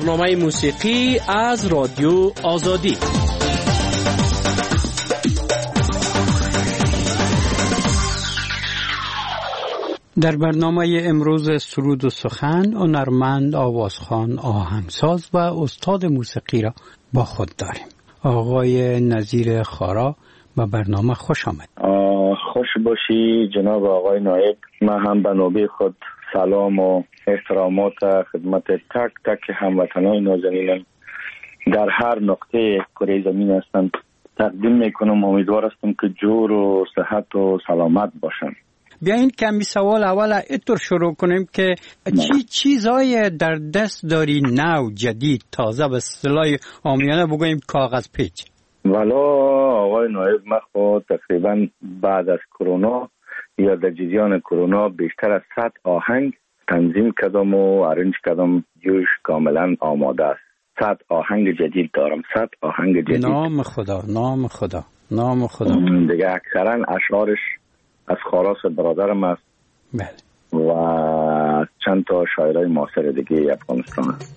برنامه موسیقی از رادیو آزادی. در برنامه امروز سرود و سخن هنرمند، آوازخوان، آهنگساز و استاد موسیقی را با خود داریم. آقای نظیر خارا به برنامه خوش آمد. خوش باشی جناب آقای نایب. من هم به نوبه خود سلام و احترامات خدمت تک تک هموطنان نازنینم در هر نقطه کره زمین هستند تقدیم میکنم. امیدوار هستم که جور و صحت و سلامت باشن. بیاین کمی سوال اول اینطور شروع کنیم که چی چیزای در دست داری نو، جدید، تازه، به اصطلاح عامیانه بگوییم کاغذ پیچ؟ والا آقای نایب، من خود تقریبا بعد از کرونا یا در جریان کرونا بیشتر از 100 آهنگ تنظیم کردم و ارنج کردم. جوش کاملا آماده است. 100 آهنگ جدید دارم. 100 آهنگ جدید. نام خدا، نام خدا، نام خدا. دیگه اکثرا اشعارش از خاراس برادرم است. بله. و چند تا شاعرای معاصر دیگه افغانستان است.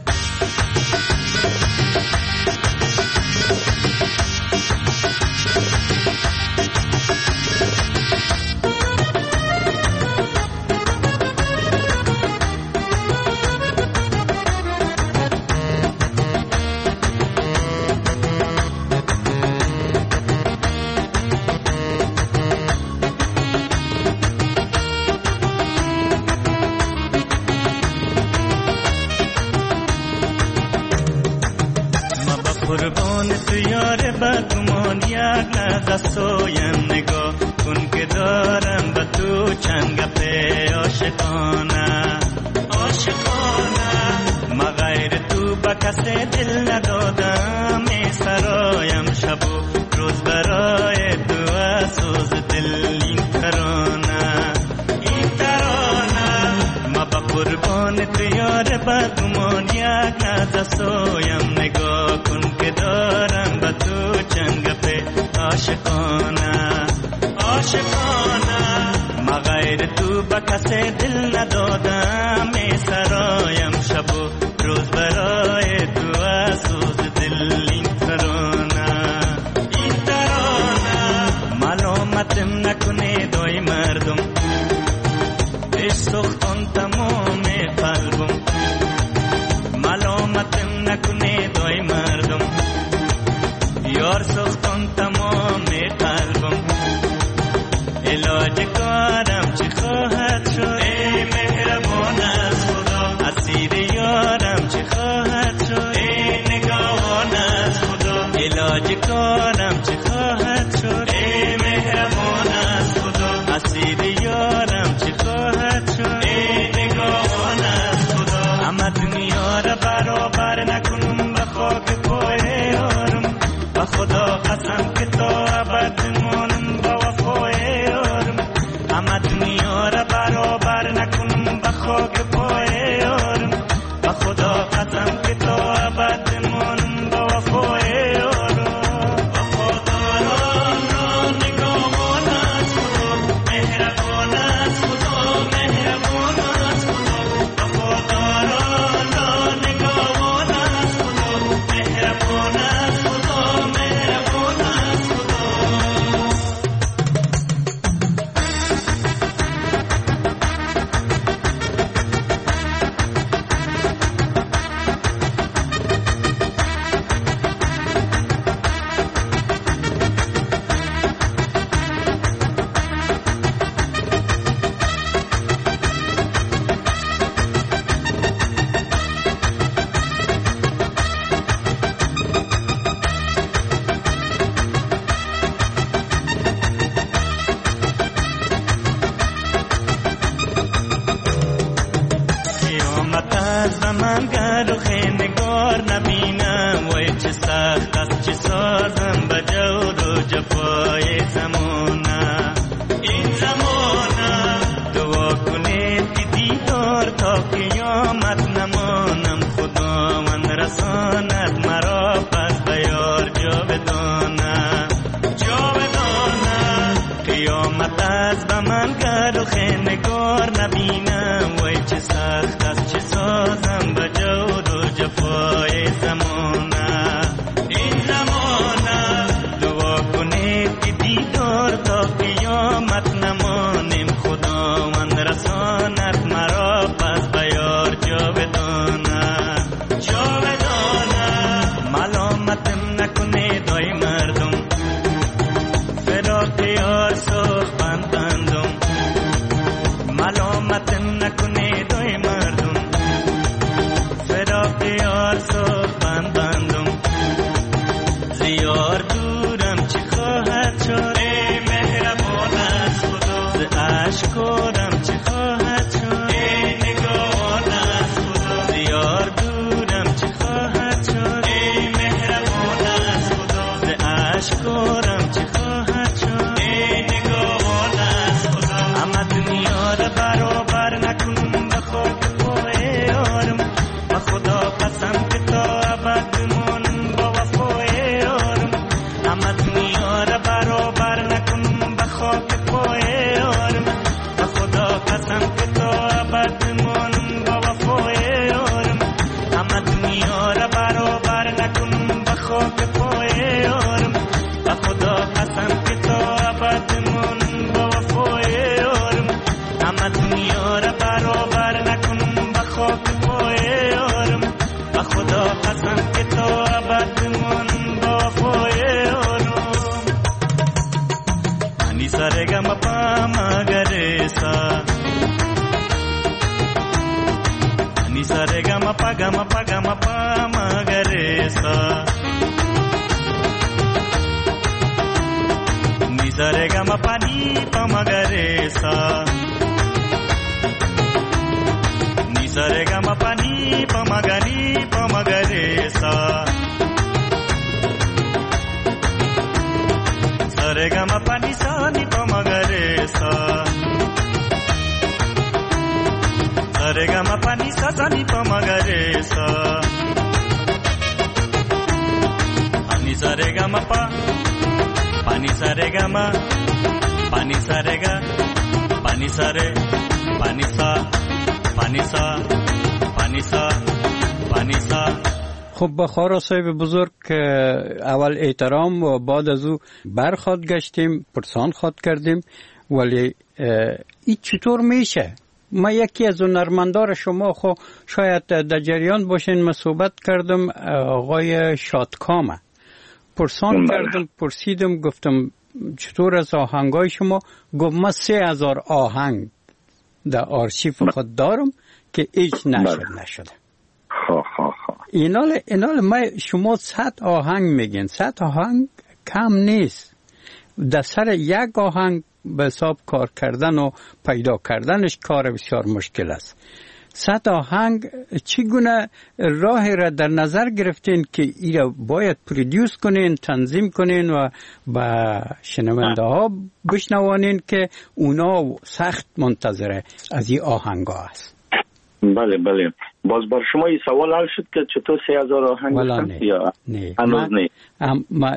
سویم نگاه کن که دارم به تو چند گپه عاشقانه ما غیر تو به کسی دل ندادم. ای سرایم شب و روز برای تو اسوز دل این ترانه ما با قربان تو یار بدگمان یک لحظه سویم نگاه کن که دارم به تو چند گپه عاشقانه ما غیر تو به کسی دل ندادم. ای سرایم شب و روز برای تو اسوز دل این ترانه ملامتم نکنه دای مردم. عشق سختان تمام قلبم. ملامتم نکنه دای مردم. یار سختان تمام قلبم. علاج کارم چی خواهد شد؟ ای مهربان از خدا. اسیر یارم چی خواهد شد؟ ای نگاهان از خدا. علاج کارم چی خواهد شد؟ ای مهربان از خدا. اسیر یارم چی خواهد شد؟ ای نگاهان از خدا. اما دنیا را برابر نکنم به خاک پای یارم. به خدا قسم که تا ابد مانم با وفای یارم. اما دنیا را برابر نکنم به خاک پای یارم. به خدا قسم که تا ابد مانم با وفای یارم. وفاداران را نگاهان از خدا. مهربان از خدا. مهربان از خدا. وفاداران را نگاهان از خدا. مهربان از خدا. مهربان از خدا. قیامت از زمان گر و خیمگار نبینم. وای چه سخت است چه سازم به جور و جفای زمانه. این زمانه دعا کنید که دیدار تا قیامت نمانم. خداوند رساند مرا پس به یار جاودانه. قیامت از به من گر و خیمگار نبینم. وای چه سخت است چه سازم به جور و جفای شد ای مهربان از خدا ز اشکارم چه خواهد شد ای نگاهان از خدا ز یار دورم چه خواهد شد ای مهربان از خدا ز اشکارم چه خواهد شد ای نگاهان از خدا اما دنیا را برابر نکنم به خاک پای یارم و خدا قسم که تا ابد بمانم با وفای یارم اما دنیا را برابر نکنم به خاک پای یارم و خدا قسم که تا ابد بمانم با وفای یارم اما دنیا را برابر نکنم به خاک پای یارم و خدا قسم که تا ابد بمانم با وفای یارم اما دنیا را برابر نکنم به خاک پای یارم و خدا قسم که تا ابد بمانم با وفای یارم انی سرگم پا مگرسا انی سرگم پا مگرسا नी सरे ग म पानी प म ग रे सा नी सरे ग म पानी प म ग नी प म ग रे सा सरे ग म पानी सा नी प म ग रे सा सरे ग म पानी सा सा नी प म ग रे सा नी सरे ग म पा पानी सारे गा मा पानी सारे गा पानी सारे पानी सा पानी सा पानी सा पानी सा خب با خارا صاحب بزرگ اول احترام و بعد از او برخواد گشتیم پرسان خواد کردیم ولی این چطور میشه؟ ما یکی از هنرمندان شما خو شاید در جریان باشین ما صحبت کردم آقای شادکامه پرسان کردم پرسیدم گفتم چطور از آهنگای شما گفت ما 3000 آهنگ در آرشیف خود دارم که هیچ نشده اینال ما شما 100 آهنگ میگین 100 آهنگ کم نیست در سر یک آهنگ به حساب کار کردن و پیدا کردنش کار بسیار مشکل است 100 آهنگ چگونه راهی را در نظر گرفتین که ای را باید پرودیوس کنین تنظیم کنین و با شنونده ها بشنوانین که اونا سخت منتظره از این آهنگ ها است بله باز بر شما این سوال حل شد که چطور 3000 آهنگ هستند یا هنوز نه ما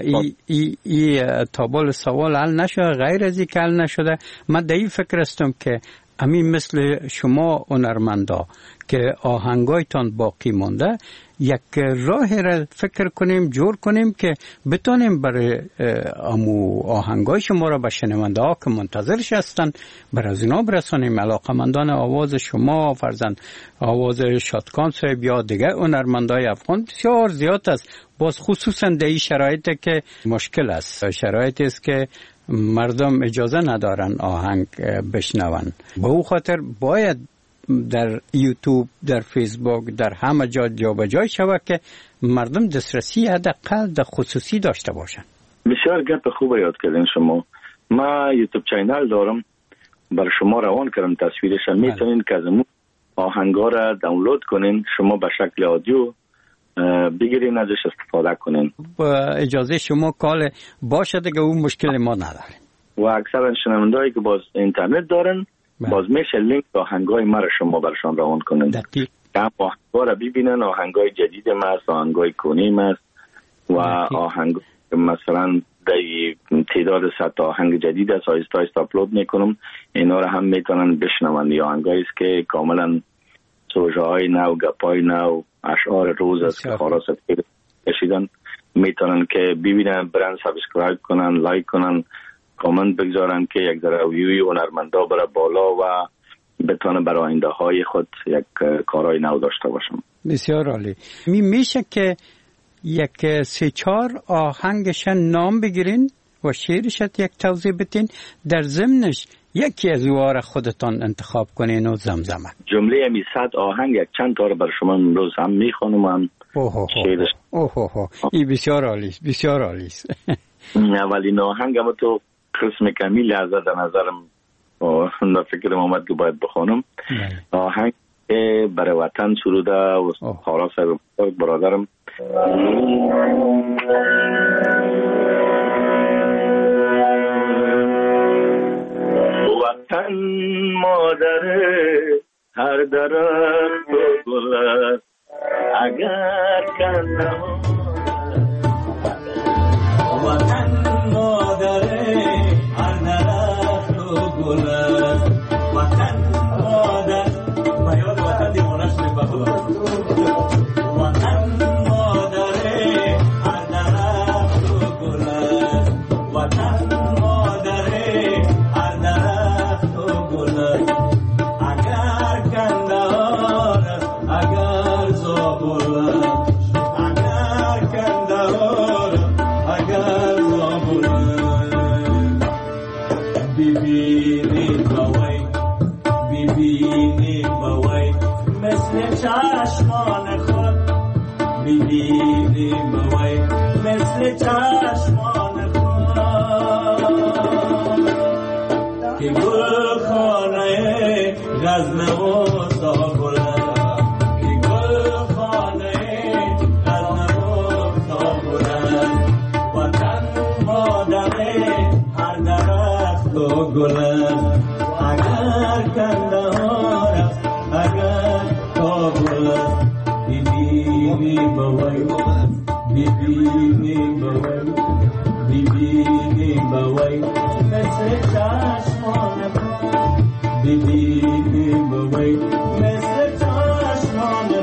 ای تابل سوال حل نشده غیر از این که حل نشده من در این فکر هستم که همین مثل شما هنرمندا که آهنگایتان باقی مونده یک راه را فکر کنیم جور کنیم که بتونیم برای امو آهنگای شما را به شنونده ها که منتظرش هستن برای از اینا برسانیم علاقمندان آواز شما فرزند آواز شادکام صاحب یا دیگه هنرمندای افغان بسیار زیاد است باز خصوصا در این شرایطی که مشکل است شرایطی است که مردم اجازه ندارن آهنگ بشنون به او خاطر باید در یوتیوب در فیسبوک در همه جا به جای شود که مردم دسترسی حداقل در خصوصی داشته باشن بسیار گپ خوب یاد کردین شما ما یوتیوب چینل دارم بر شما روان کردم تصویرش میتونین که از اون آهنگا را دانلود کنین شما به شکل آدیو بگیرین ازش استفاده کنین با اجازه شما کال باشه دیگه اون مشکل ما نداریم و اکثر شنوندهایی که باز اینترنت دارن باز میشه لینک آهنگای ما را شما برشان روان کنین دقیق آهنگا را ببینن آهنگای جدید ما است آهنگای کنی ما است و آهنگ مثلا در تعداد 100 آهنگ جدید است آیسته آیسته اپلود میکنم اینا را هم میتونن بشنون یا آهنگایی است که کاملا سوژه های نو گپای نو اشعار روز است که خلاص کشیدن میتونن که ببینن برن سابسکرایب کنن لایک کنن کامنت بگذارن که یک ذره ویوی هنرمندا بره بالا و بتونه برای آینده های خود یک کارهای نو داشته باشم بسیار عالی میشه که یک 3-4 آهنگش نام بگیرین و شعرش یک توضیح بدین در ضمنش یکی از اوها خودتان انتخاب کنین و زمزمه جمله می 100 آهنگ یک چند تا رو بر شما امروز هم میخوانم هم شعرش این بسیار عالی بسیار عالی است اولین آهنگم تو قسم کمی لحظه در نظرم و فکرم آمد که باید بخونم. آهنگ برای وطن سروده و خارا صاحب برادرم. وطن مادره هر درخت و گل است، اگر کنده وطن مادره هر درخت و گل است، وطن مادر و یاد وطن دیوانش نیم بخدا. وطن مادره هر درخت و گل است، وطن مادره هر درخت و گل است، اگر کندهار است اگر زابل است، اگر کندهار اگر زابل است. ببینید بوی ببینید بوی مثل چشمان خود، ببینید بوی مثل چشمان خود که گل خانه غزنه و زابل است، که گل خانه غزنه و زابل است. وطن مادره هر درخت و گل است، اگر کندهار است اگر کابل است. ببینی بوی ببینی بوی ببینی بوی مثل چشمان خود، ببینی بوی مثل چشمان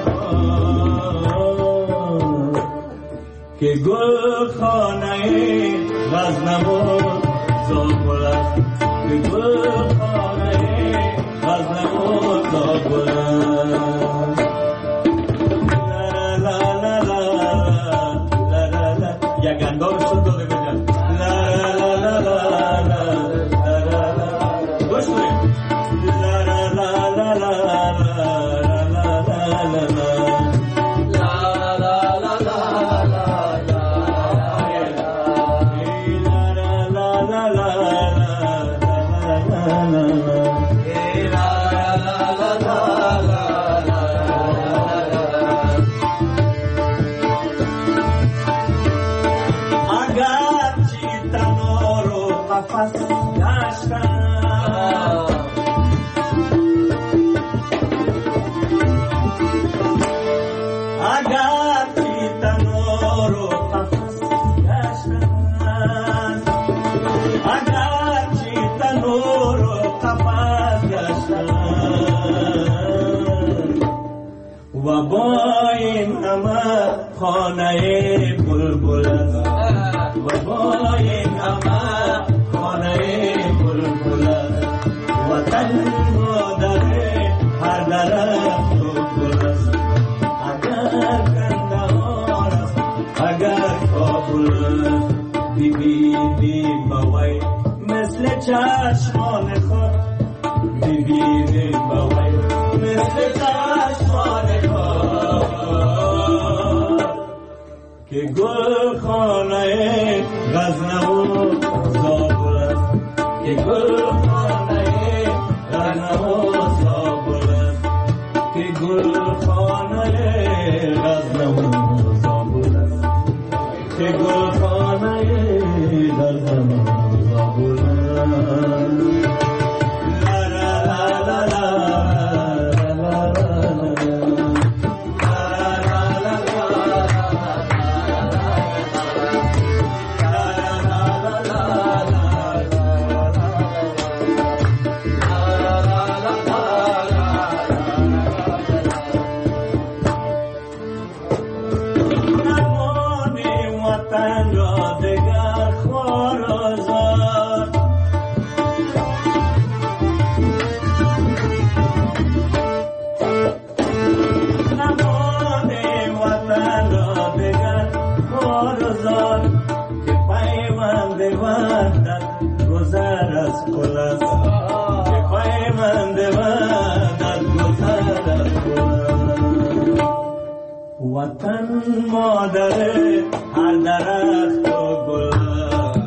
خود که گل خانه غزنه و زابل است، که گل خانه غزنه و زابل است. یک اندام شد داده بگم لا لا لا لا لا لا لا گوش کنیم لا لا لا لا لا لا لا و با این همه خانه بلبل است، و با این همه خانه بلبل است. وطن مادره هر درخت و گل است، اگر کندهار است اگر کابل است. ببینی بوی مثل چشمان خود، ببینی بوی مثل چشمان خود که گل خانه غزنه و زابل است، که گل خانه غزنه و زابل است، که گل خانه غزنه و زابل است، که گل خانه غزنه و زابل است. وطن مادره هر درخت و گل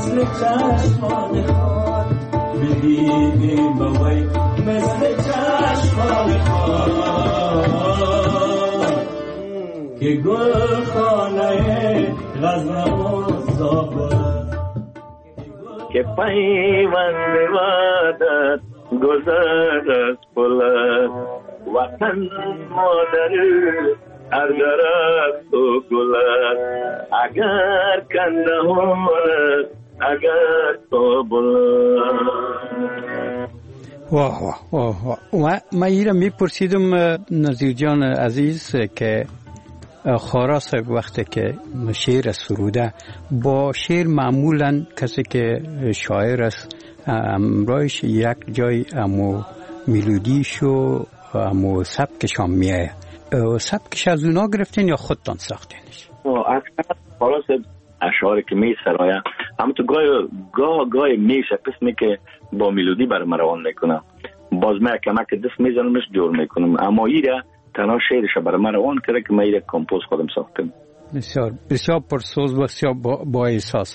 مثل چشمان خان بدیدیم بوی مثل چشمان خان که گل خانه غزنوان زابد که پیوند وعدت گذر از بلد وطن مادر هر درخت و گلد اگر کندهانت اگر تو بلد. واه واه واه. و من ایره میپرسیدم نظیر جان عزیز که خارا صاحب وقتی که شعر سروده با شعر معمولا کسی که شاعر است امرایش یک جای امو میلودیش و امو سبکش هم میایه. سبکش از اونا گرفتین یا خودتان ساختینش؟ اکثر خارا صاحب اشعاری که می سرایه اما تو گاه میشه قسمی که با میلودی بر مروان میکنم باز من کمک دست میزنمش جور میکنم اما ایره تنها شعرش بر مروان کرده که من ایره کمپوز خودم ساختم. بسیار بسیار پرسوز و بسیار با احساس.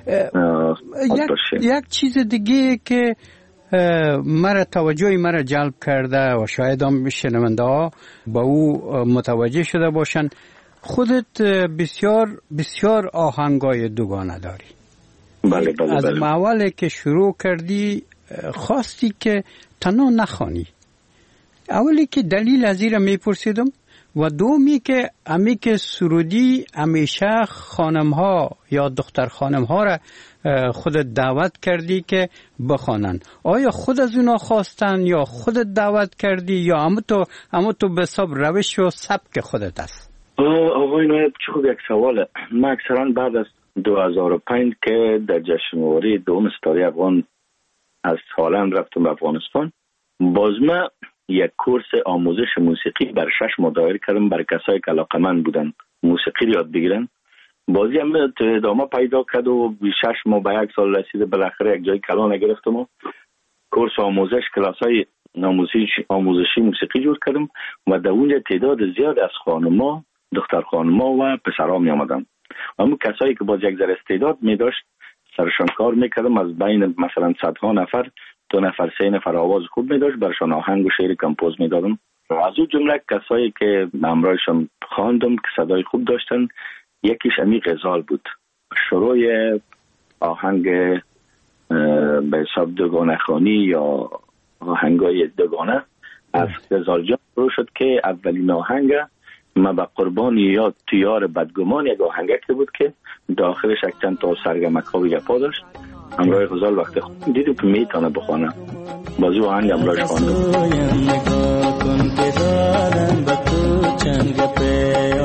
یک چیز دیگه که توجه مرا جلب کرده و شاید هم شنونده ها با او متوجه شده باشن، خودت بسیار بسیار آهنگای دوگانه داری. بله. از اولی که شروع کردی خواستی که تنها نخوانی. اولی که دلیل از این را میپرسیدم و دومی که امی که سرودی همیشه خانم ها یا دختر خانم ها را خودت دعوت کردی که بخوانن. آیا خود از اونا خواستن یا خودت دعوت کردی یا اما تو به حساب روش و سبک خودت است؟ آقای نایب چه خوب یک سواله. من اکثرا بعد از 2005 که در جشنواره دوم ستاره افغان از هالند رفتم به افغانستان، باز من یک کورس آموزش موسیقی بر 6 ماه دایر کردم برای کسایی که علاقمند بودن موسیقی رو یاد بگیرن. بازی هم ادامه پیدا کرد و 6 ماه به 1 سال رسید. بالاخره یک جای کلان گرفتم و کورس آموزش کلاسای آموزشی موسیقی جور کردم و در اونجا تعداد زیاد از خانم‌ها، دختر خانم‌ها و پسرها می آمدن. اما کسایی که باز یک ذره استعداد می داشت سرشان کار میکردم. از بین مثلا صدها نفر 2 نفر 3 نفر آواز خوب می داشت برشان آهنگ و شعر کمپوز می دادم. از اون جمله کسایی که همراهشان خواندم که صدای خوب داشتن، یکیش امی غزال بود. شروع آهنگ به حساب دوگانه خانی یا آهنگای دوگانه از غزال جان شروع شد که اولین آهنگ ما به قربان یا تیار بدگمان یک آهنگه که بود که داخلش یک چند تا سرگمک ها و گپا داشت. همراه غزال وقتی دیدم که میتونه بخونه بازی آهنگ همراهش خواندم. نگاه کن که دارم با تو چند گپه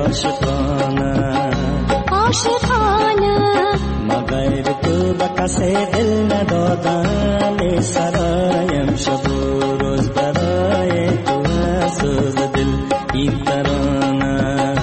عاشقانه ما غیر تو به کسی دل ندادم سرایم شب و روز برای تو سوز دل این ترانه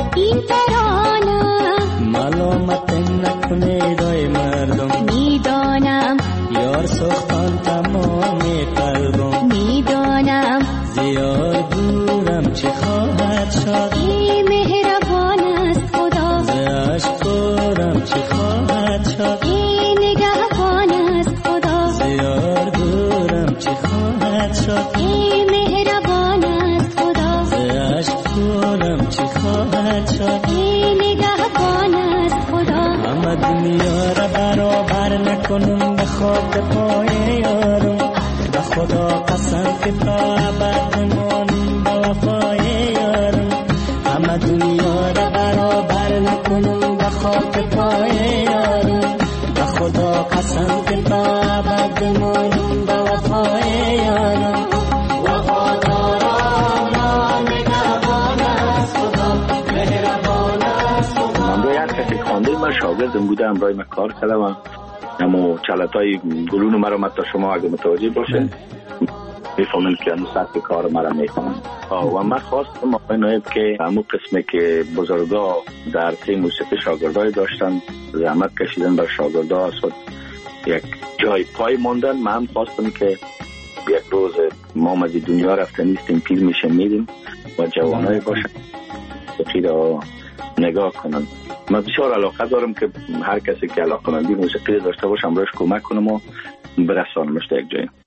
معلومت نکنه دای مردم میدانم یار سختان تمام قلبم میدانم زیاد دورم چه خواهد شد ای مهربان است خدا ز عشق دورم چه خواهد شد ای نگهبان است خدا زیاد دورم چه خواهد شد ای مهربان است خدا ز عشق دورم چه خواهد شد ای نگهبان است خدا همه دنیا را برابر نکنم به خاک پای یارم به خدا قسم که تا ابد مانم به وفای یارم همه دنیا را برابر نکنم به خاک پای یارم به خدا قسم که تا ابد مانم به وفای یارم وفادارم نگهبان است خدا مهربان است خدا. من یک کسی خوانده من شاگردم بوده همراه من کار کردم اما چلتای گلون مرا متا شما اگه متوجه باشه میفهمن که همون سطح کار مرا میکنن. و من خواستم آقای نایب که همون قسمه که بزرگا در تیم موسیقی شاگردای داشتن زحمت کشیدن بر شاگردا خود یک جای پای موندن، من هم خواستم که یک روز ما از دنیا رفته نیستیم پیر میشه میدیم و جوانای باشن موسیقی را نگاه کنن. من بسیار علاقه دارم که هر کسی که علاقه‌مندی موسیقی داشته باشه امروز کمک کنم و برسانمش تا یک جایی.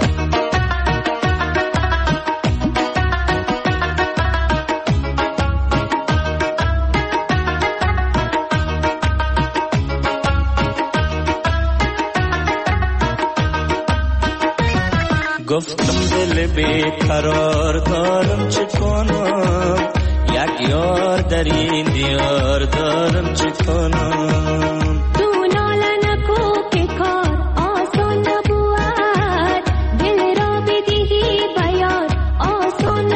گفتم دل بیقرار دارم چه کنم، یک یار در این دیار دارم چه کنم. تو ناله نکو که کار آسان نبود، دل را بدهی بیار آسان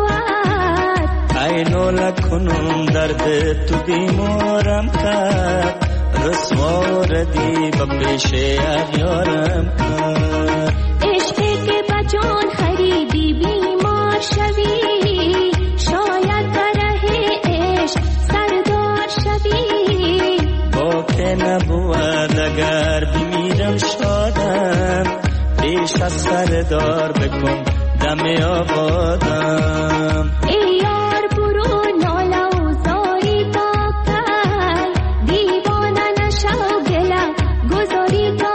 نبود. ای ناله کنم درد تو بیمارم کرد، رسوا ردی با پیش یارم کرد. عشقی که بجان خریدی بیمار شوی، شاید بره عشق سردار شوی. با که نبود اگر بمیرم شادم، پیش از سردار بکن دم آبادم. ای یار برو ناله و زاری تا کی، دیوانه نشو گله گذاری تا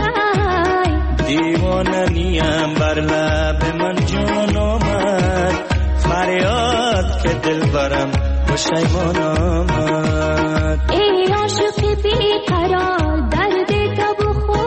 کی. دیوانه نیم بر لب من جان آمد، فریاد که دل برم پشیمان آمد. ای عاشق بیقرار درد تو بخو،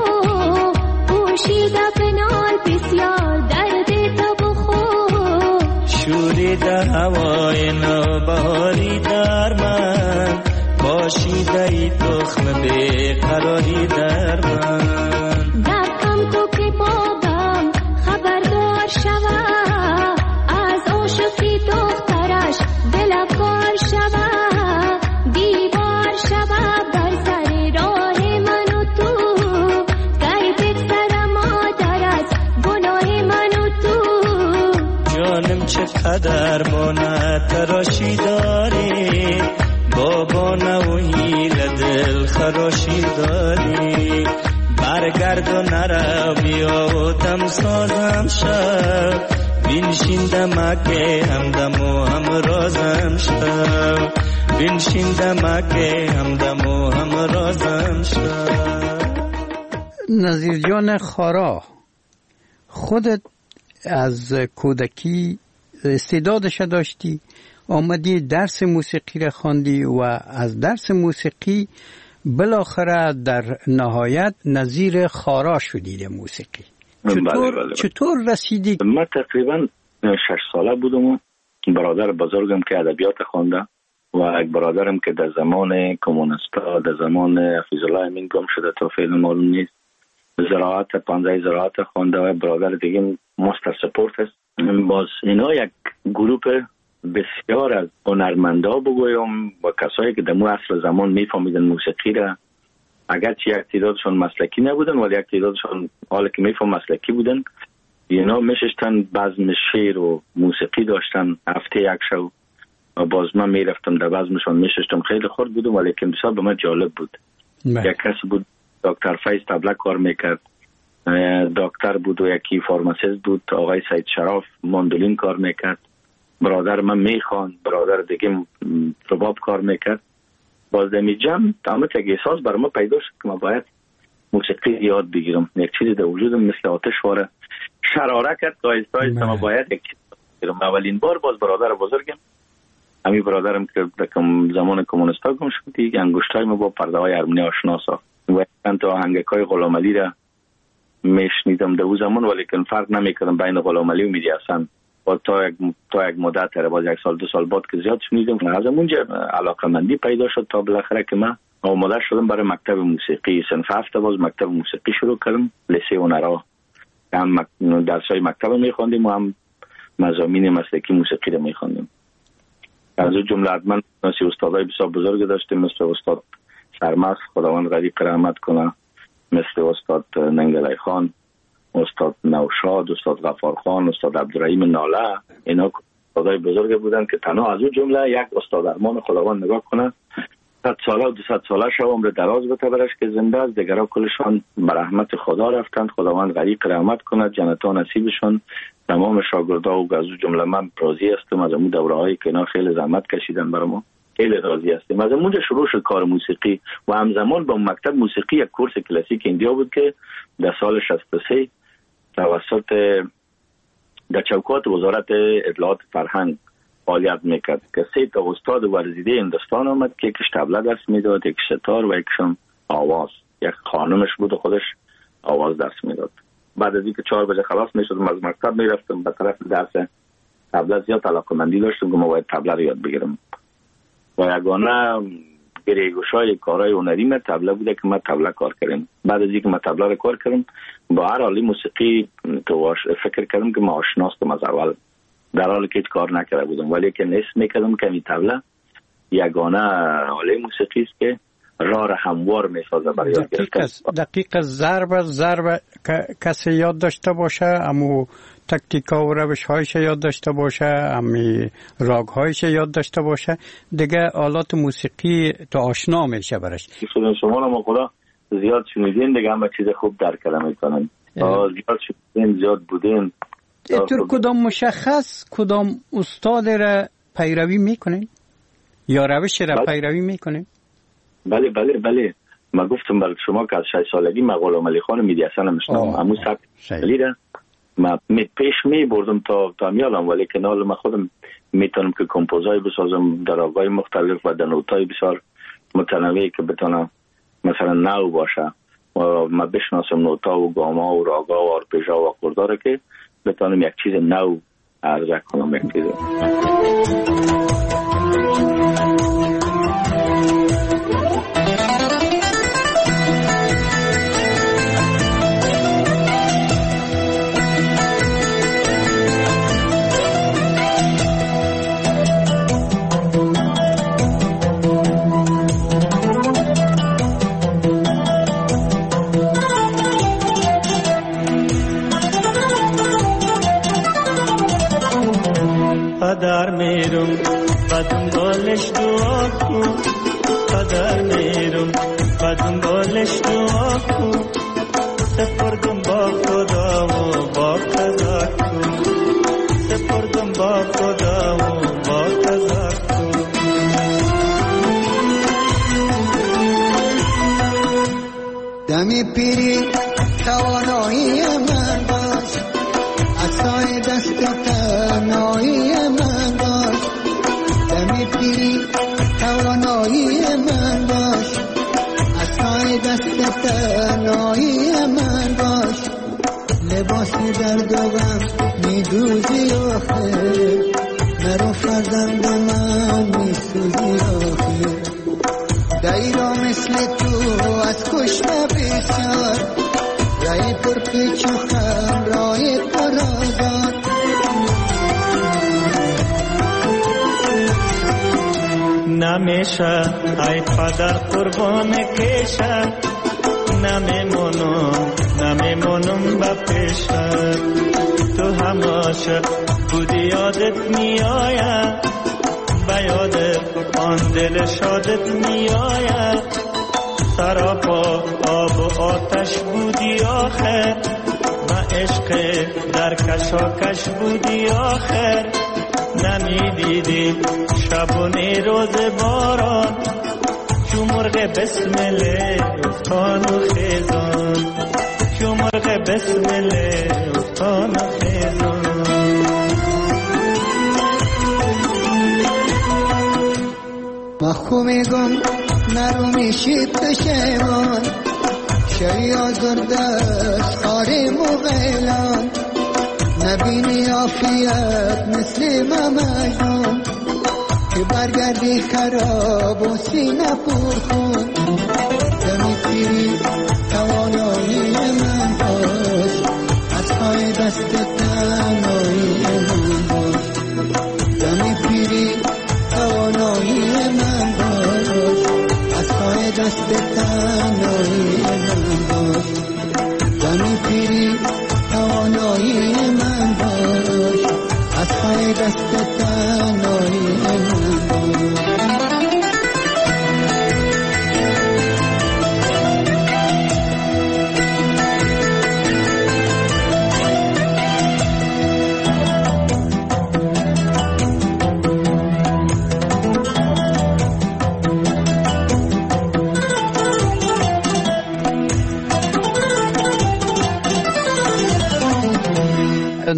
پوشیده بنال بسیار درد تو بخو. شوریده هوای نوبهاری در من، باشیده ای تخم بیقراری در من. دکم تو که بابم خبردار شوه، از عاشقی دخترش دلکار شوه. دیوار شوه بر سر راه من و تو، کی بگذره مادر از گناه من و تو. جانم چقدر بانه تراشی داری، بابانه و هیل دل خراشی داری. برگرد و نرو بیا و دم سازم شو، بینشین دمکه همدم و همرازم شو، بینشین دمکه همدم و همرازم شو. نظیر جان خارا، خودت از کودکی استعدادش داشتی، آمدی درس موسیقی را خواندی و از درس موسیقی بالاخره در نهایت نظیر خارا شدی موسیقی. چطور رسیدی؟ من تقریبا 6 ساله بودم و برادر بزرگم که ادبیات خوانده و یک برادرم که در زمان کمونیستا در زمان حفیظ الله امین گم شده تا فعلا معلوم نیست، زراعت 15 زراعت خوانده و برادر دیگه ماستر سپورت است. باز اینا یک گروپ بسیار از هنرمندا بگویم و کسایی که در مو اصل زمان میفهمیدن موسیقی را، اگرچه یک تعدادشون مسلکی نبودن ولی یک تعدادشون حالا که میفهم مسلکی بودن. اینا میشستن بزم شعر و موسیقی داشتن هفته یک شو و باز من میرفتم در بزمشون میشستم. خیلی خورد بودم ولی که بسیار به من جالب بود. یک کس بود دکتر فیض تبله کار میکرد، دکتر بود و یکی فارماسیست بود آقای سید شراف ماندولین کار میکرد، برادر من میخوان، برادر دیگه رباب کار میکرد. باز دمی جمع تمام یک احساس برای ما پیدا شد که ما باید موسیقی یاد بگیرم. یک چیزی در وجودم مثل آتش واره شراره کرد که آیسته آیسته ما باید یک چیز بگیرم. اولین بار باز برادر بزرگم، همین برادرم که در زمان کمونیستا گم شد، دیگه انگشتای ما با پرده های ارمنی آشنا ساخت و چند تا آهنگکای غلام علی را میشنیدم در اون زمان، ولی که فرق نمیکردم بین غلام علی و میری حسن. و تا یک مدت باز 1 سال 2 سال بعد که زیاد شنیدم از اونجا علاقه‌مندی پیدا شد تا بالاخره که من آماده شدم برای مکتب موسیقی. صنف 7 باز مکتب موسیقی شروع کردم، لیسه هنرا. هم درسای مکتب میخواندیم و هم مضامین مسلکی موسیقی رو میخواندیم. از اون جمله حتما استادای بسیار بزرگ داشتیم مثل استاد سرمست خداوند غریق رحمت کنه، مثل استاد ننگلای خان، استاد نوشاد، استاد غفار خان، استاد عبدالرحیم ناله. اینا استادای بزرگ بودن که تنها از اون جمله یک استاد ارمان خداوند نگاه کنه 100 ساله و 200 ساله شو عمر دراز بته برش که زنده است، دیگرها کلشان به رحمت خدا رفتند. خداوند غریق رحمت کنه، جنتا نصیبشون. تمام شاگردا و از اون جمله من راضی هستم از اون دوره‌هایی که اینا خیلی زحمت کشیدن برای ما. خیلی راضی هستیم. از اونجا شروع شد کار موسیقی و همزمان با مکتب موسیقی یک کورس کلاسیک ایندیا بود که در سال 63 توسط در چوکات وزارت اطلاعات فرهنگ فعالیت میکرد که 3 استاد ورزیده هندوستان آمد که یکیش طبله درس میداد، یک ستار و یکیشم آواز. یک خانمش بود و خودش آواز درس میداد. بعد از اینکه 4 بجه خلاص میشدم از مکتب میرفتم به طرف درس طبله. زیاد علاقه‌مندی داشتم که ما باید طبله رو یاد بگیرم و یگانه گریگوشای کارهای هنری من طبله بوده که من طبله کار کردم. بعد از اینکه من طبله رو کار کردم با هر حالی موسیقی تو فکر کردم که ما آشناستم از اول، در حالی که هیچ کار نکرده بودم، ولی که نصف میکردم که این طبله یگانه حاله موسیقی است که راه هموار میسازه برای یاد گرفتن. دقیق ضرب کسی یاد داشته باشه، امو تکتیکا و روش هایش یاد داشته باشه، امی راگ هایش یاد داشته باشه، دیگه آلات موسیقی تو آشنا میشه برش. شما رو ما خدا زیاد شنیدین دیگه، همه چیز خوب درک کردن میکنن. زیاد شنیدین، زیاد بودین. اینطور کدام مشخص کدام استاد را پیروی میکنین یا روش را پیروی میکنین؟ بله ما گفتم برای شما که از 6 سالگی من غلام علی خان میدی حسن میشنم. امو سبک لیره ما پیش می بردم تا میالم، ولی که نال من خودم میتونم که کمپوزای بسازم در آوای مختلف و در نوتای بسیار متنوعی که بتونم مثلا نو باشه و ما بشناسم نوتا و گاما و راگا و آرپیژا و آکورداره که بتونم یک چیز نو عرضه کنم. یک چیز قدر میرم بدون بالش دعا کن، قدر میرم بدون بالش دعا کن، سپردم با خدا و با قضا کن، سپردم با خدا و با قضا کن. دمی پیری توانایی من باش، عصای دست تنهایی من باش. دمی پیری توانایی من باش، عصای دست تنهایی من باش. لباسی درد و غم میدوزی آخر، مرو فرزند من میسوزی آخر. دایرا مثل تو از کشته بسیار، رای پر پیچ و خم رای پر آزاد. نمیشه ای پدر قربان کشم، نمیمونم با پیشم. تو هم عاشق بودی یادت میآید، به یادت آن دل شادت میآید. سراپا آب و آتش بودی آخر، ما عشق در کشاکش بودی آخر. نمیدیدی شبونه روز باران، چو مرغ بسمله افتان و خیزان، چو مرغ بسمله افتان و خیزان. ما خو میگم نرو میشید پشیمان، شی آزرده از خاری مغیلان. نبینی عافیت مثل ما مجنون، که برگردی خراب و سینه پر خون. دمی پیری توانایی من باش، از پای دست تنهایی من باش. دمی پیری توانایی من باش، از پای دست تنهایی من باش. دمی پیری توانایی من باش، از پای دست تنهایی من باش.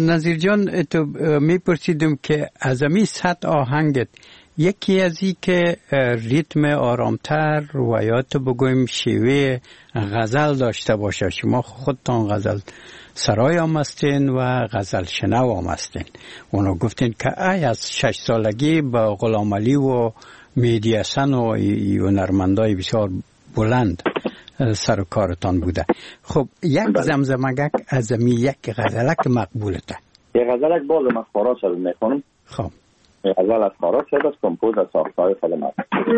نظیر جان تو میپرسیدم که از امی 100 آهنگت یکی از این که ریتم آرامتر و یا تو بگویم شیوه غزل داشته باشه. شما خودتان غزل سرای هم هستین و غزل شنو هم هستین. اونو گفتین که از 6 سالگی با غلام علی و مهدی حسن و هنرمندای بسیار بلند سر و کارتان بوده. خب یک زمزمگک از امی یک غزلک مقبولته. یک غزلک باز من خارا شد میکنم. خب غزل از خارا شد از کمپوز از ساختهای فلمت.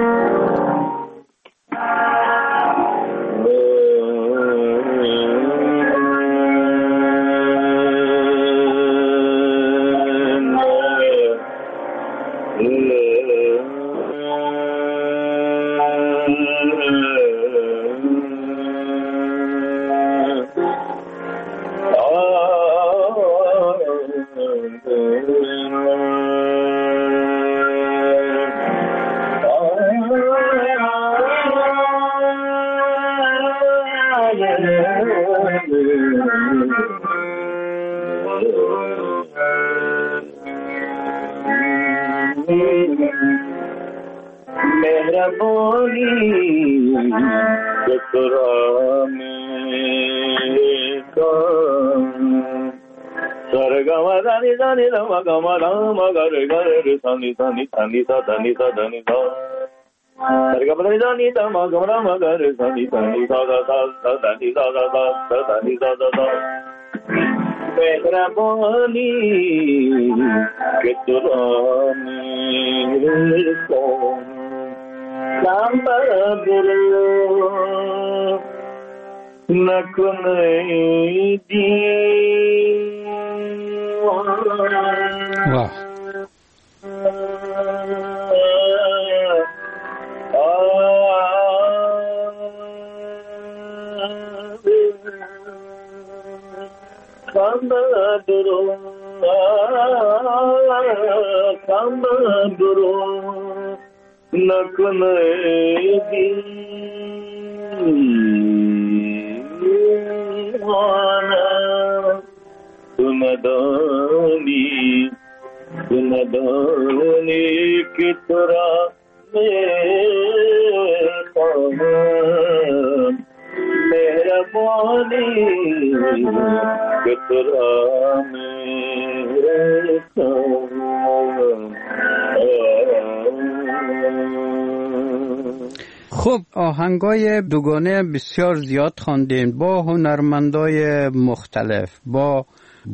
خب آهنگای دوگانه بسیار زیاد خواندین با هنرمندای مختلف، با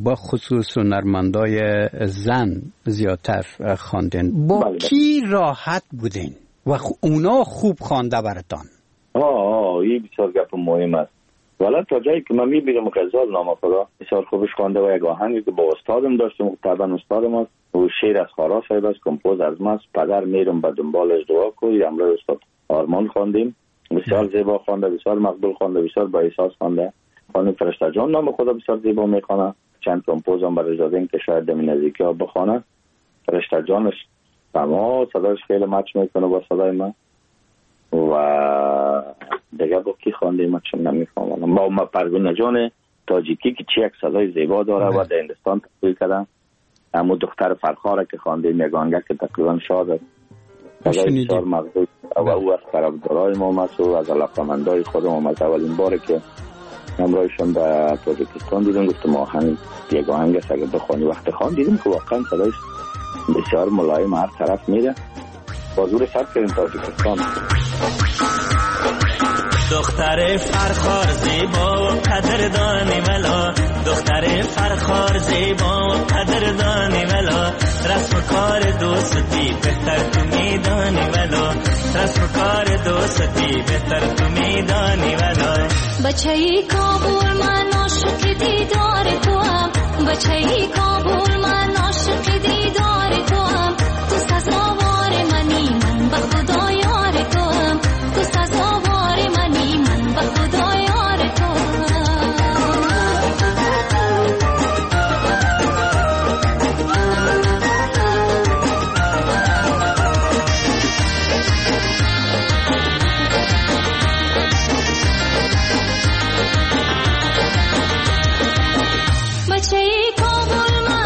خصوص هنرمندای زن زیادتر خواندین. با کی راحت بودین و اونا خوب خوانده براتان؟ این بسیار گپ مهم است. والا تا جایی که من میبینم غزال نامه خدا بسیار خوبش خوانده و یک آهنگی که با استادم داشتم، طبعا استادم است و شعر از خارا صاحب است، کمپوز از ماست، پدر میرم به دنبالش دعا کنی، امروز استاد آرمان خواندیم، بسیار زیبا خوانده، بسیار مقبول خوانده، بسیار با احساس خوانده. خانم فرشته جان نام خدا بسیار زیبا میخوانه. چند کمپوز هم برای دادیم که شاید دمی نزدیکی ها بخوانه. فرشته جانش تمام صدایش خیلی مچ میکنه با صدای من. و دیگه با کی خواندیم من چون نمیفهمم. ما پروینه جان تاجیکی که چه یک صدای زیبا داره و در هندوستان تحصیل کرده. اما دختر فرخاره که خواندیم یک آهنگ که تقریبا شاد بسیار مقبول و او از طرفدارای ما است و از علاقه‌مندای خودم از اولین باره که همراهشون در تاجیکستان دیدم گفتم آهنگ یک آهنگ است اگه بخوانی. وقت خوان دیدم که واقعا صدایش بسیار ملایم هر طرف میره. بازور سر کردیم تاجیکستان. دختر فرخار زیبا قدردانی ولا، دختر فرخار زیبا قدردانی ولا، رسم کار دوستی بهتر تو میدانی ولا، رسم کار دوستی بهتر تو میدانی ولا. بچه‌ای کابل من عاشق دیدار تو هم، بچه‌ای کابل من عاشق دیدار تو هم، تو سزاوار منی من به خدا یار تو هم، تو سزاوار منی من به خدا یار تو بچه‌ای کابل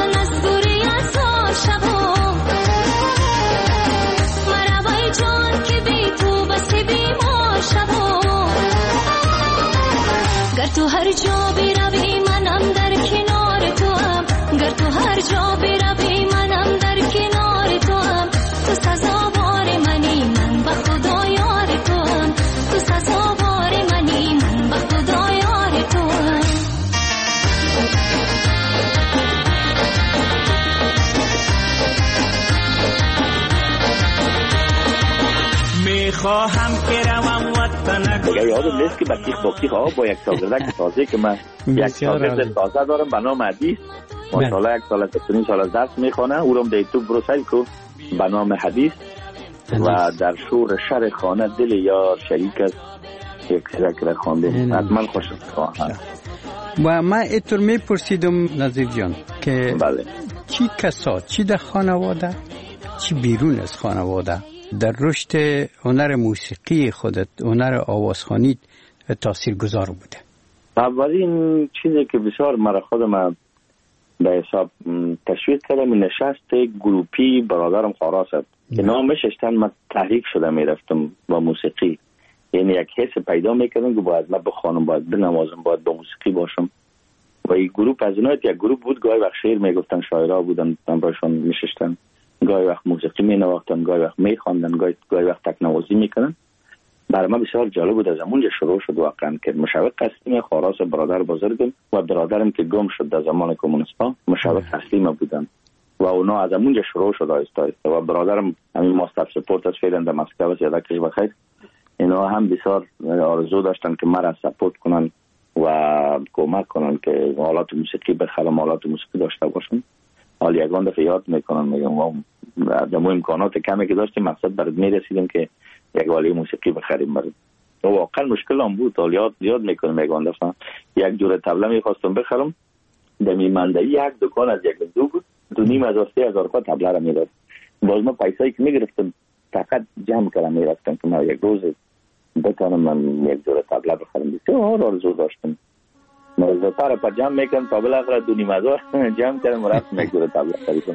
میخواهم که روم وطن دیگه یادم نیست که بطیخ باقیخ با یک شاگردک تازه که من یک شاگرد تازه دارم به نام حدیث ماشاءالله 1 سال از 3 سال از درس میخونه او رو در یوتیوب بروسل کو به نام حدیث و در شور شر خانه دل یار شریک است یک ذکر خوانده حتما خوشم خواهم. و من اینطور میپرسیدم نظیر جان که بله چی کسا چی در خانواده چی بیرون از خانواده در رشد هنر موسیقی خودت هنر آوازخوانی تاثیرگذار بوده؟ اولین چیزی که بسیار مرا خودم به حساب تشویق کردم نشست گروپی برادرم خاراس که نامش اشتن من تحریک شده میرفتم با موسیقی، یعنی یک حس پیدا میکردم که باید من بخوانم باید بنوازم باید با موسیقی باشم و این گروپ از اونها یک گروپ بود گاهی وقت شعر میگفتن شاعرها بودن من باشون میشستن گاهی وقت موسیقی مینواختن گاهی وقت میخواندن گاهی وقت تکنوازی میکنن. برای من بسیار جالب بود. از اونجا شروع شد واقعا که مشوق تسلیم خاراس برادر بزرگم و برادرم که گم شد در زمان کمونیستا مشوق تسلیم بودن و اونا از اونجا شروع شد آهسته آهسته و برادرم همین ماستر سپورت از فعلا در مسکو یادکش بخیر اینا هم بسیار آرزو داشتن که مرا سپورت کنن و کمک کنن که آلات موسیقی بخرم آلات موسیقی داشته باشم. حالا یگان دفعه یاد میکنن میگم و در امکانات کمی که داشتیم مقصد برد میرسیدیم که یک والی موسیقی بخریم برد و واقعا مشکل هم بود. حالا یاد میکنم یگان دفعه یک جور طبله میخواستم بخرم در میمندهی یک دکان از یک دو بود 2,500-3,000 طبله را میداد. باز ما پیسایی که میگرفتم فقط جمع کردم میرفتم که من یک روز بتانم من یک جور طبله بخرم. بسیار آرزو داشتم موضوع پر جمع میکنم تا بالاخره 2,500 جمع کردم و رفتم یک جور طبله خریدم.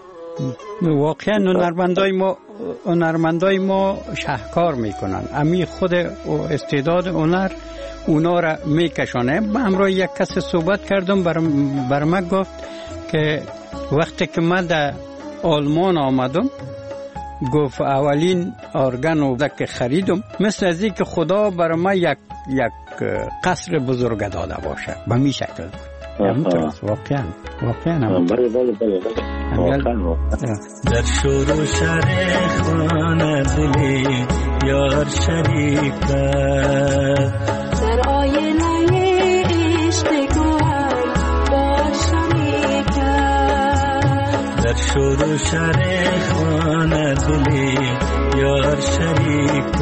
واقعا هنرمندای ما شهکار میکنن امی خود استعداد هنر اونا را میکشانه. من همراه یک کس صحبت کردم بر من گفت که وقتی که من در آلمان آمدم گفت اولین ارگن رو که خریدم مثل از این که خدا برای من یک قصر بزرگ داده باشه به می شکل بود. واقعا بله در شور و شر خانه دلی یار شریک در آینه عشق گوهر با شریک در شور و شر خانه دلی یار شریک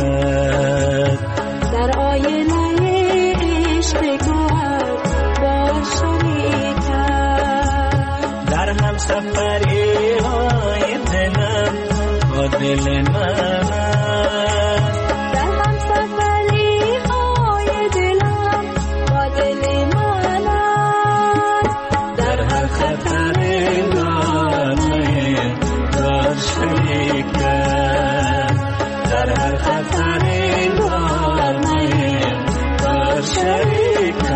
در آینه عشق گوهر با شریک در هم سفری های دلم با دل من در هم سفری های دلم با دل من در هر خطر نامه دار شریک در هر خطر نامه دار شریک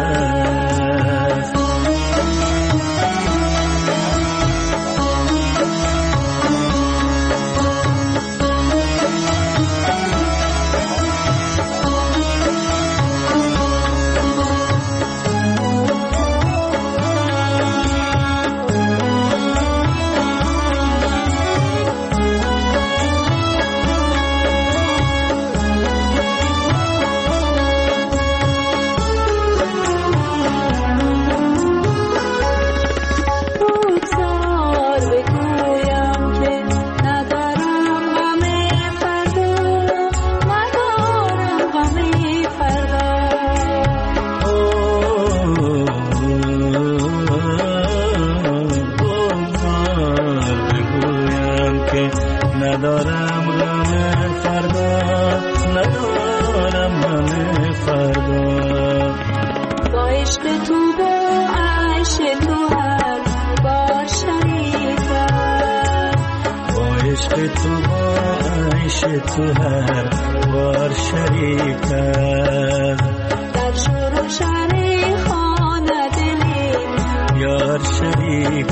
تو هر بار شریک در شور و شر خانه دلی یار شریک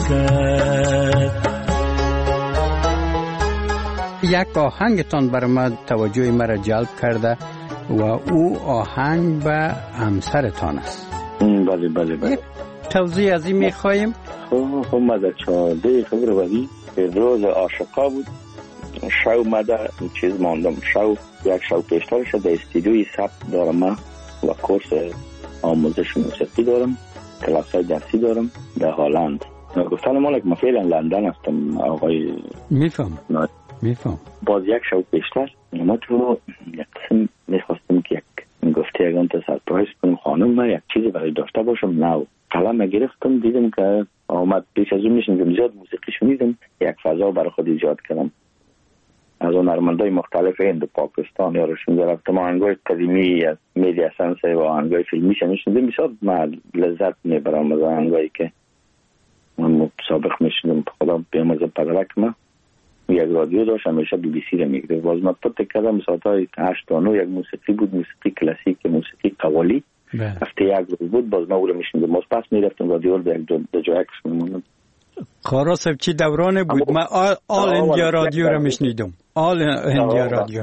یک آهنگتان برای من توجه مرا جلب کرده و او آهنگ به همسرتان است. بله توضیح از این میخواییم؟ خب ما در 14 فوریه روز عاشقا بود شو مده چیز ماندم. یک شو پیشترش در استودیوی ثبت دارم و کورس آموزش موسیقی دارم، کلاسای درسی دارم در هلند. گفتن مالک ما فعلا لندن هستم آقای. میفهم. باز یک شو پیشتر ما تو یک قسم میخواستم که یک گفته اگه تا سرپرایز کنم خانم ما یک چیزی برای داشته باشم. نو قلم گرفتم دیدم که آمد پیش از اون میشنیدم زیاد موسیقی شنیدم، یک فضا برای خود ایجاد کردم. از اون هنرمندای مختلف هند و پاکستان یا روشون رفتم آهنگای قدیمی از میدیا سنسه و آهنگای فیلمی شنیدم. بسیار من لذت میبرم از آهنگایی که من سابق میشنیدم. خدا بیامرزه پدرک ما یک رادیو داشت همیشه بی بی سی رو میگرفت. باز من پت کردم ساعتهای 8 تا 9 یک موسیقی بود، موسیقی کلاسیک، موسیقی قوالی. هفته یک روز بود باز ما او رو میشنیدم. باز پس میرفتم رادیو رو به یک جا عکس میموندم. خارا صاحب چی دورانه بود؟ من آل اندیا رادیو رو میشنیدم. آل اندیا رادیو.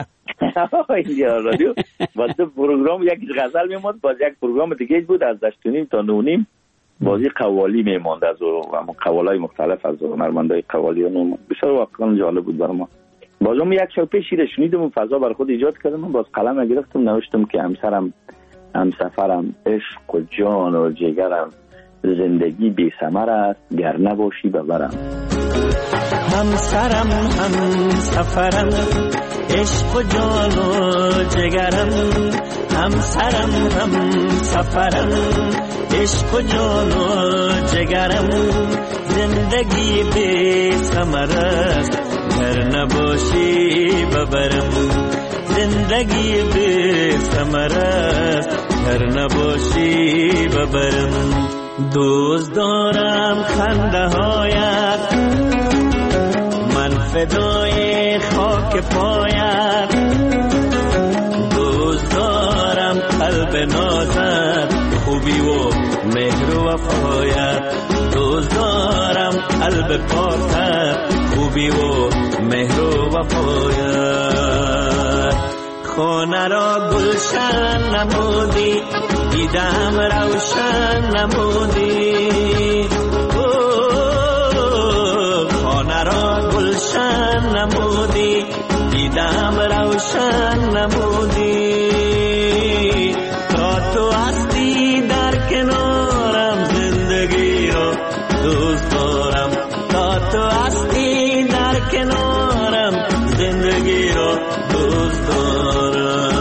اندیا رادیو. باز پروگرام یک غزل میموند، باز یک پروگرام دیگه بود از 8:30 تا 9:30 بازی قوالی میموند از قوالای مختلف از هنرمندای قوالی و بسیار واقعا جالب بود برام. بازم یک شب پیش رو شنیدم و فضا برای خود ایجاد کردم. باز قلم گرفتم نوشتم که همسفرم عشق و جان و جگرم، زندگی بی ثمر است گر نباشی ببرم. همسرم همسفرم عشق و جان و جگرم، همسرم همسفرم عشق و جان و جگرم، زندگی بی ثمر است گر نباشی ببرم، زندگی بی ثمر است گر نباشی ببرم. دوست دارم خنده هایت، من فدای خاک پایت، دوست دارم قلب نازت، خوبی و مهر و وفایت، دوست دارم قلب پاکت، خوبی و مهر و وفایت. خانه را گلشن نمودی، دیدم روشن نمودی، خانه را گلشن نمودی، دیدم روشن نمودی. تا تو هستی در کنارم زندگی رو دوست دارم، تا تو هستی در کنارم زندگی رو دوست دارم.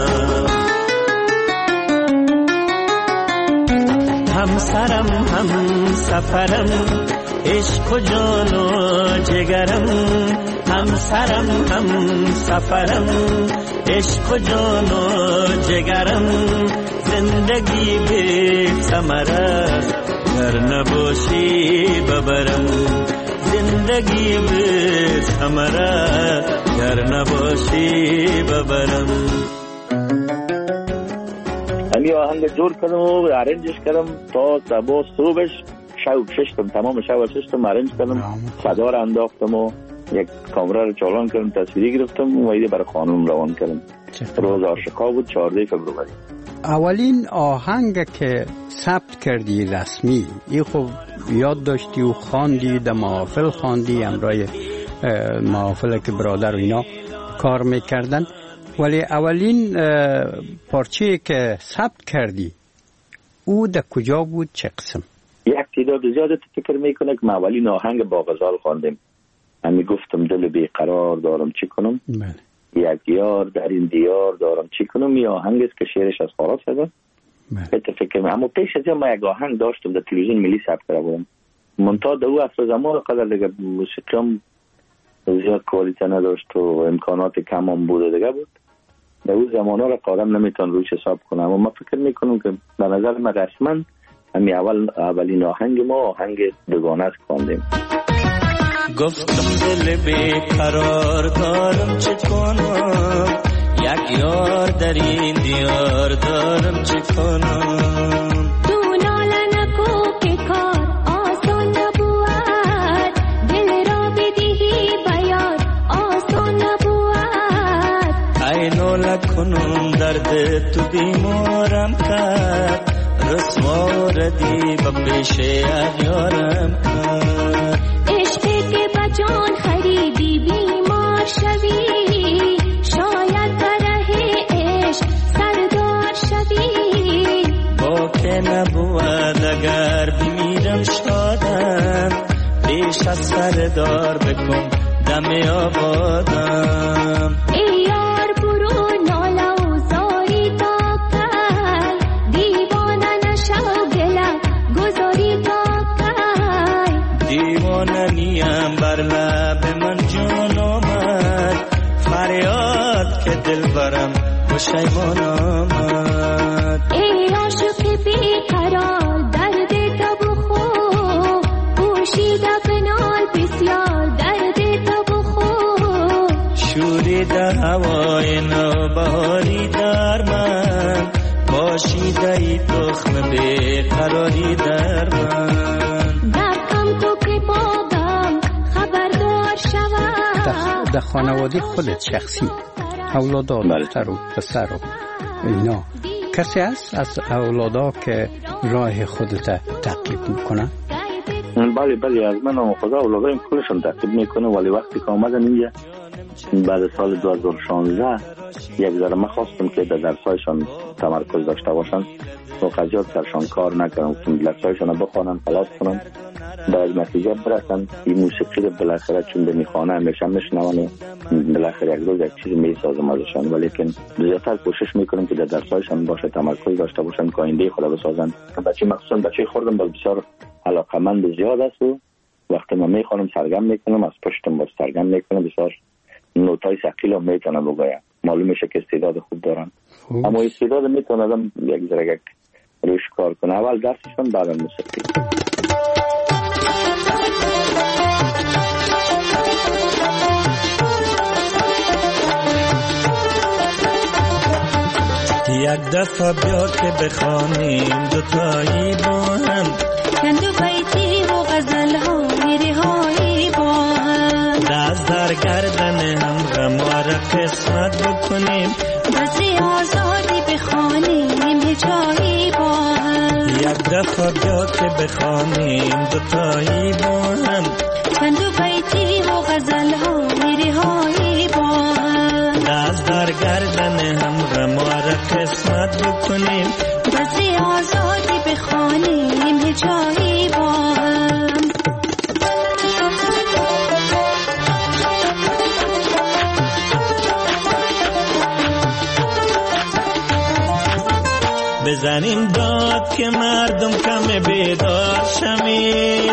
همسرم همسفرم عشق و جان و جگرم، همسرم همسفرم عشق و جان و جگرم، زندگی بی ثمر است گر نباشی ببرم، زندگی بی ثمر است گر نباشی ببرم. همی آهنگ جور کردم و ارنجش کردم تا صبح صبحش ششتم تمام ششتم ارنج کردم، صدا را انداختم و یک کامera رو چالان کردم، تصویری گرفتم و ایده برای خانم روان کردم. روز عاشقا بود 14 فبروری. اولین آهنگ که ثبت کردی رسمی ای خب یاد داشتی و خواندی، در محافل خواندی، همراه محافل که برادر و اینا کار میکردن، ولی اولین پارچه که ثبت کردی او در کجا بود، چه قسم؟ یک تعداد زیاده فکر میکنه که ما اولین آهنگ با غزال خواندیم. من گفتم دل بیقرار دارم چی کنم، یک یار در این دیار دارم چی کنم. این آهنگ است که شعرش از خاراس هست. فکر اما پیش از این ما یک آهنگ داشتم در تلویزیون ملی ثبت کرده بودم، منتها در او اصل زمان قدر دیگه موسیقیم زیاد کوالیته نداشت و امکانات کم هم بود دیگه بود. در او زمان ها را قادم نمیتون روش حساب کنم. اما من فکر میکنم که به نظر من رسما همی اولین آهنگ ما آهنگ دوگانه است خواندیم. گفتم دل بیقرار دارم چه کنم، یک یار در این دیار دارم چه کنم. تو ناله نکو که کار آسان نبود، دل را بدهی بیار آسان نبود. ای ناله کنم درد تو بیمارم کرد، رسوا ردی به پیش یارم کرد. عشقی که بجان خریدی بیمار پیش از سردار بکن دم آبادم. ای یار برو ناله و زاری تا کل، دیوانه نشو گله گذاری تا کل. دیوانه نیم بر لب من جان آمد، فریاد که دل برم پشیمان آمد. ای عاشق بیقرار درد تو بخو، پوشیده بنال بسیار درد تو بخو. شوریده هوای نوبهاری در من، باشیده ای تخم بیقراری در من. دردم تو که بابم خبردار شود. در خانواده خودت شخصی اولادات دختر و پسر و اینا کسی هست از اولادا که راه خودت تعقیب میکنن؟ بله از من و خدا اولادایم کلشون تعقیب میکنه، ولی وقتی که آمدن اینجا بعد سال 2016 یک ذره من خواستم که در درسایشان تمرکز داشته باشن و قضیات درشان کار نکنم، گفتم درسایشان بخوانن خلاص کنن باید نتیجه برسن. این موسیقی رو بالاخره چون به میخوانه همیشه میشنون، بالاخره یک روز یک چیزی میسازم ازشان، ولیکن زیادتر کوشش میکنم که در درسایشان باشه، تمرکز داشته باشن که آینده خود بسازن. بچه مخصوصا بچه خوردم بسیار علاقمند زیاد است و وقتی من میخوانم سرگرم میکنم، از پشتم باز سرگرم میکنم، بسیار نوتای ثقیل هم میتونم بگویم. معلوم میشه که استعداد خوب دارن، اما استعداد میتونه آدم یک ذره روش کار کنه. اول درسشون بعد موسیقی. یک دفعه بیا که بخوانیم دوتایی با هم، چند بیتی و غزل ها میره هایی با هم. دست در گردن هم غمار قسمت بکنیم، بسی آزادی بخوانیم جایی با هم. یک دفعه بیا که بخوانیم دوتایی با هم، چند بیتی و غزل ها میره هایی با هم. دست در گردن هم غمار قسمت بکنیم، بسی آزادی بخوانیم جایی با هم. بزنیم داد که مردم کم بیدار شمید،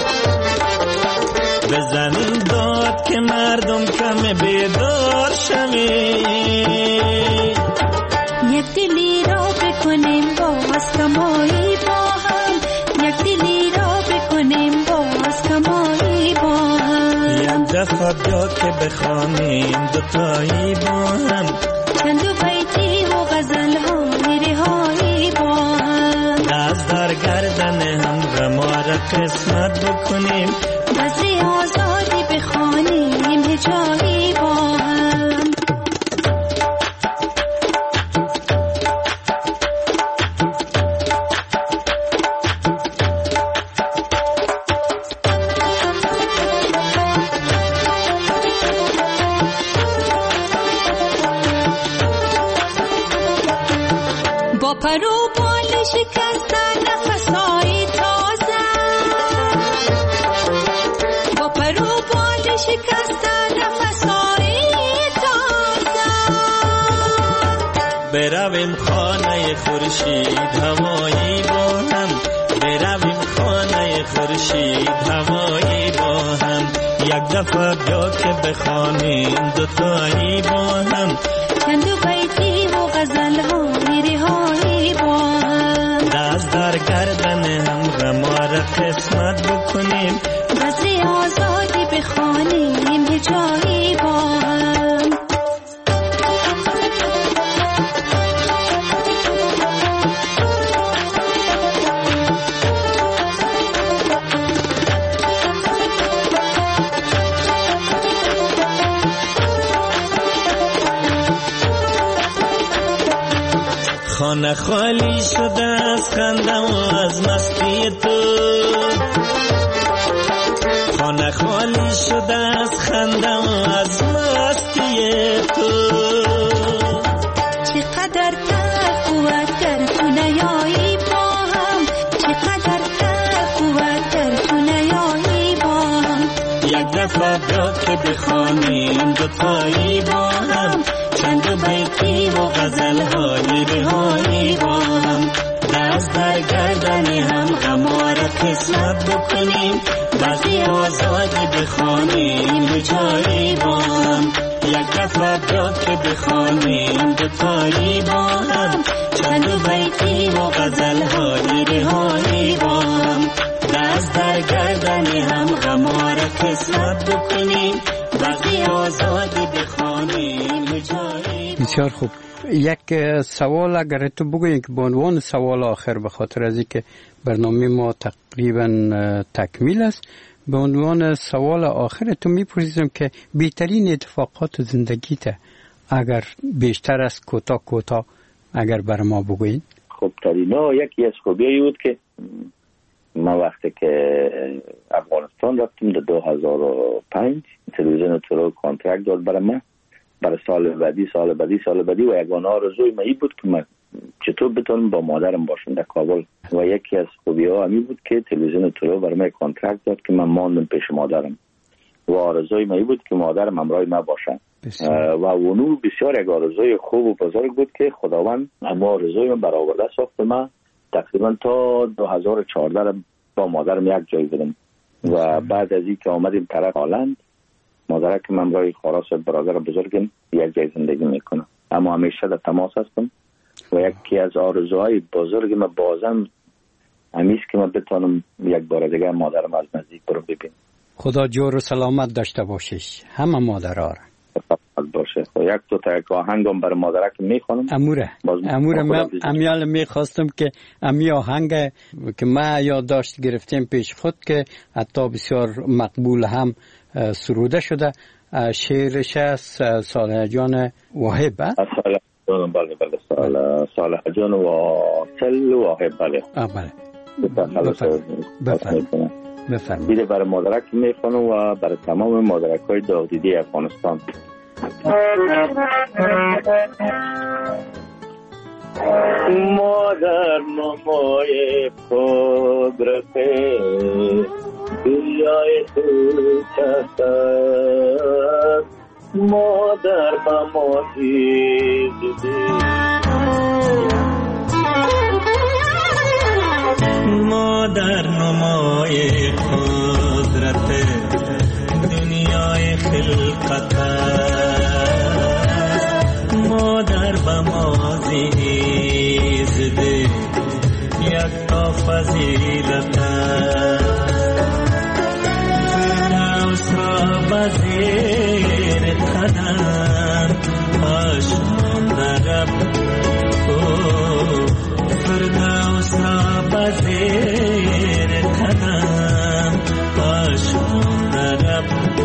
بزنیم داد که مردم کم بیدار شمید. یک دلی را بکنیم باز کمایی با هم، یک دلی را بکنیم باز کمایی با هم. یک دفعه بیا که بخوانیم دوتایی با هم، چند بیتی و غزل ها میره هایی با هم. دست در گردن هم غمار قسمت بکنیم، بسی آزادی بخوانیم جایی با هم. با پرو بال شکستن نفسای تازه، با پرو بال شکستن نفسای تازه. برویم خانه خورشید هوایی با هم، برویم خانه خورشید هوایی با هم. یک دفعه بیا که بخوانیم دوتایی با هم، چند بیتی و غزل ها میره هایی با هم. دست در گردن هم غمار قسمت بکنیم، بسی آزادی بخوانیم جایی با هم. خانه خالی شده از خنده و از مستی تو، خانه خالی شده از خنده و از مستی تو. چقدر قوت گر تو نیایی با هم، چقدر قوت گر تو نیایی با دفعه بیاد که بخوانیم دوتایی با هم چند بیتی و غزل‌های رهایی با هم دست در گردن هم غمار قسمت بکنیم بعضی آزادی بخوانیم بچاری با هم یک دفعه بیاد که بخوانیم دوتایی با هم چند بیتی و غزل‌های رهایی با هم دست در گردن هم غمار قسمت بکنیم بعضی آزادی بخوانیم بچاری. بسیار خوب. یک سوال اگر تو بگویی که به عنوان سوال آخر به خاطر از اینکه برنامه ما تقریبا تکمیل است، به عنوان سوال آخر تو میپرسیدم که بهترین اتفاقات زندگیت اگر بیشتر از کوتاه اگر بر ما بگویید. خب ترینا یکی از خوبیایی بود که ما وقتی که افغانستان رفتیم در 2005 تلویزیون تورو کانترکت داد برای من برای سال بعدی و یگانه آرزوی من این بود که من چطور بتونم با مادرم باشم در کابل و یکی از خوبی‌ها همین بود که تلویزیون تورو برای من کانترکت داد که من ماندم پیش مادرم و آرزوی من بود که مادرم همراه من باشه و اونو بسیار یک آرزوی خوب و بزرگ بود که خداوند اما آرزوی من برآورده ساخت. من تقریبا تا 2014 با مادرم یک جای بودم و بعد از این که آمدیم طرف هالند مادرک من برای خلاص برادر بزرگم یک جای زندگی میکنه اما همیشه در تماس هستم و یکی از آرزوهای بزرگ من بازم همیست که من بتونم یک بار دیگه مادرم از نزدیک برو ببینم. خدا جور و سلامت داشته باشش همه مادرها را باشه. یک دو تا آهنگم برای مادرک میخونم. اموره من امیال میخواستم که امی آهنگ که ما یادداشت گرفتیم پیش خود که حتی بسیار مقبول هم سروده شده شعرش است صالح جان واحب. بله صالح جان واصل واحب. بله بفرمایید. بیده برای مادرک میخونم و برای تمام مادرک های داغدیده افغانستان. مادر نمای قدرت دنیای تو چست مادر بمازی مادر نمای قدرت دنیای خلقت مادر بمازی زده یک تا فضیلت فردوس را بزیر قدم آشمان درب فردوس را بزیر قدم آشمان درب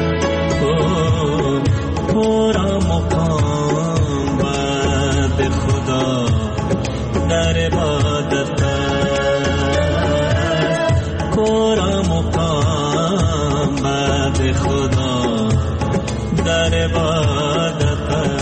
پورا مقام بعد خدا در عبادت پورا مقام بعد خدا در عبادت.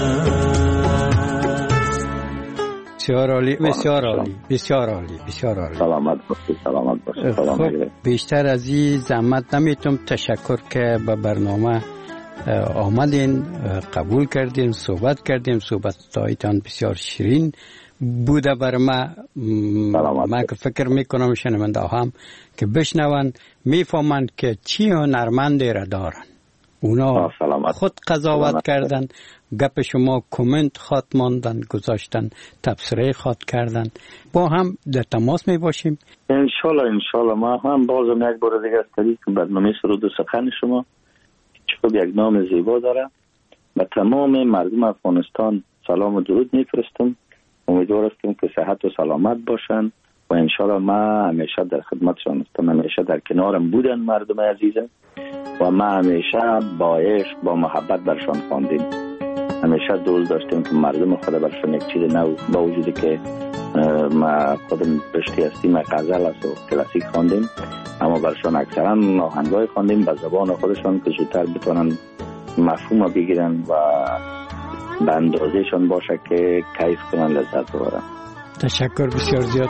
بسیار عالی. سلامت باشه. بیشتر از این زحمت نمیتونم تشکر که به برنامه آمدین قبول کردین صحبت کردیم. صحبتایتان بسیار شیرین بوده بر من که فکر میکنم شنونده هم که بشنون میفهمند که چی هنرمندی را دارن. اونا خود قضاوت کردن گپ شما کامنت خواد ماندن گذاشتن تبصره خواد کردن. با هم در تماس می باشیم انشالله. ما هم بازم یک بار دیگه از طریق برنامه سرود و سخن شما چون یک نام زیبا داره و تمام مردم افغانستان سلام و درود میفرستم. امیدوار هستم که صحت و سلامت باشن و انشالله ما همیشه در خدمتشان هستم. همیشه در کنارم بودن مردم عزیزم و ما همیشه با عشق با محبت برشان خواندیم. همیشه دوست داشتیم که مردم خود برشان یک چیز نو با وجودی که ما خودم بشتی هستیم غزل است و کلاسیک خواندیم اما برشان اکثرا آهنگای خواندیم به زبان خودشان که زودتر بتونن مفهوم بگیرن و به اندازهشان باشه که کیف کنن لذت ببرن. تشکر بسیار زیاد.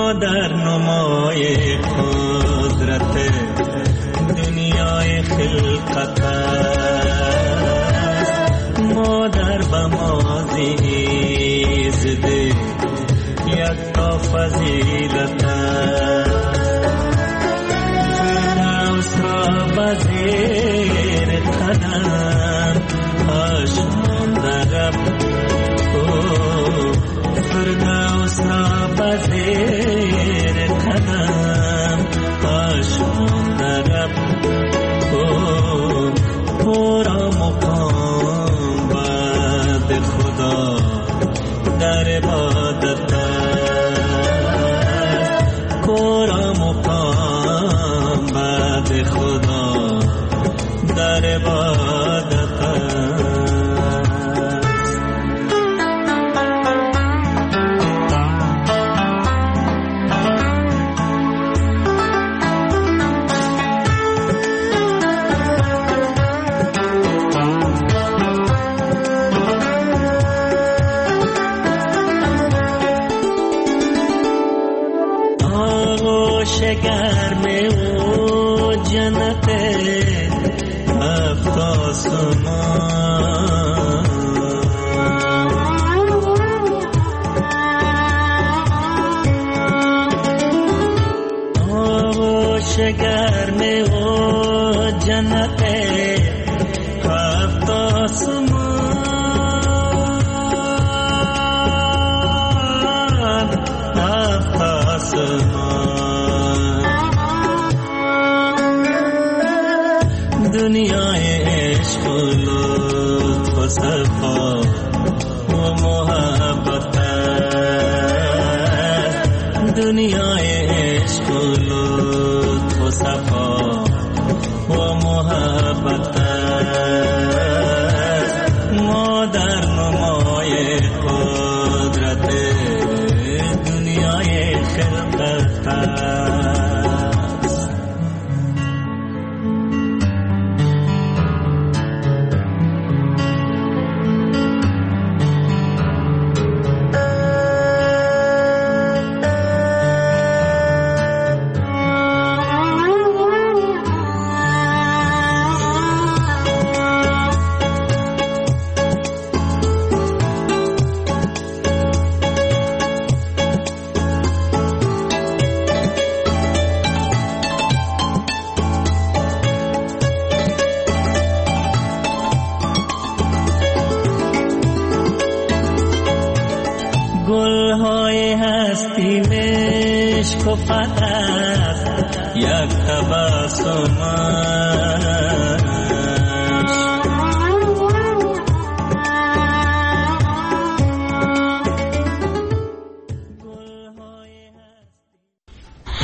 ما در نمای قدرت دنیای خلقت است. مادر به ما زیزده یک تا فضیلت فردوس را بزیر قدم آشنان رب، فردوس را بزیر قدم آشنان رب، پورا مقام بعد خدا در عبادت است. پورا مقام بعد خدا در عبادت است. شگر میں او جنت ہفت آسمان، او شگر میں او جنت ہفت آسمان، ہفت آسمان دنیای عشق و لطف و صفا و محبت است. دنیای عشق و لطف و صفا و محبت است. ما در نمای قدرت دنیای خلقت است. گلهای هستی مشک و فتح یک تبسم